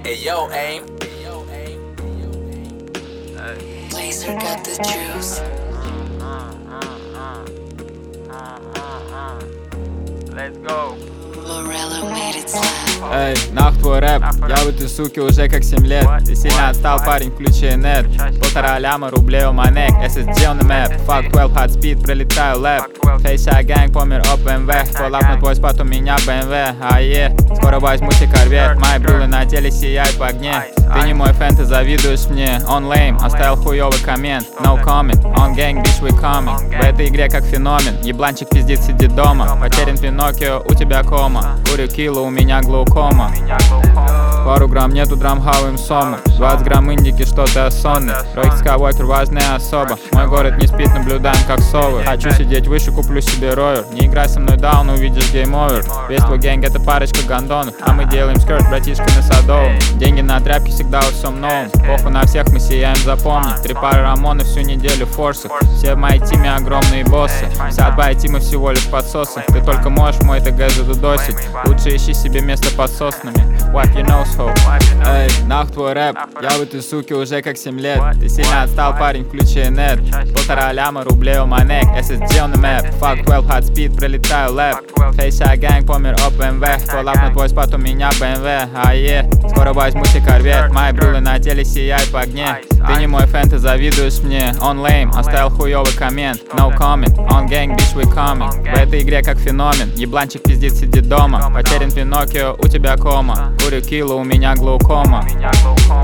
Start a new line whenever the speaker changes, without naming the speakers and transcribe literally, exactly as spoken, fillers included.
Hey yo, aim.
Blazer got the juice.
Let's go.
Morello made it slap.
Эй, нах твой рэп, я в этой суке уже как семь лет. Ты сильно отстал, парень, включи нет. Полтора ляма рублей у манек, эс эс ди on the map. Fuck twelve hot speed, прилетаю лэп. Фейся гэнг, помер об бэ эм вэ. Коллап на твой спот, у меня бэ эм вэ. Ае, скоро возьму себе корвет. Мои брюлы на теле сияют в огне. Ты не мой фэн, ты завидуешь мне. Он лейм, оставил хуёвый коммент. No comment, on gang, bitch, we coming. В этой игре как феномен. Ебланчик пиздит, сидит дома. Потерян Пиноккио, у тебя кома. Курю кило, у меня глаукома. Пару грамм нету, драмхаваем сому. двадцать грамм индики, что-то сонный. Ройк Скайуокер, важная особа. Мой город не спит, наблюдаем как совы. Хочу сидеть выше, куплю себе ровер. Не играй со мной даун, увидишь гейм-овер. Весь твой гэнг это парочка гондонов. А мы делаем скорт, братишка на Садовом. Деньги на тряпке всегда во всем новом. Похуй на всех, мы сияем, запомни. Три пары рамонов всю неделю форсов. Все в моей тиме огромные боссы. Вся твоя тима всего лишь подсосы. Ты только можешь мой ТГ задудосить. Лучше ищи себе место под соснами. Wipe your nose hole. Эй, нах твой рэп, я в этой суке уже как семь лет. Ты сильно отстал, парень, включи нет. Полтора ляма рублей у манек, эс эс ди on the map. Fuck twelve hot speed, прилетаю лэп. Фейся гэнг, помер об бэ эм вэ. Коллап на твой спот, у меня бэ эм вэ. Ае, скоро возьму себе корвет. Мои брюлы на теле сияют в огне. Ты не мой фэн, ты завидуешь мне. Он лейм, оставил хуёвый коммент. No comment, on gang, bitch, we coming. В этой игре как феномен. Ебланчик пиздит, сидит дома. Потерян Пиноккио, у тебя кома. Курю кило, у меня глаукома.